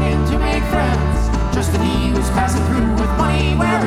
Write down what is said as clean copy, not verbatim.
looking to make friends. Just that he was passing through with money where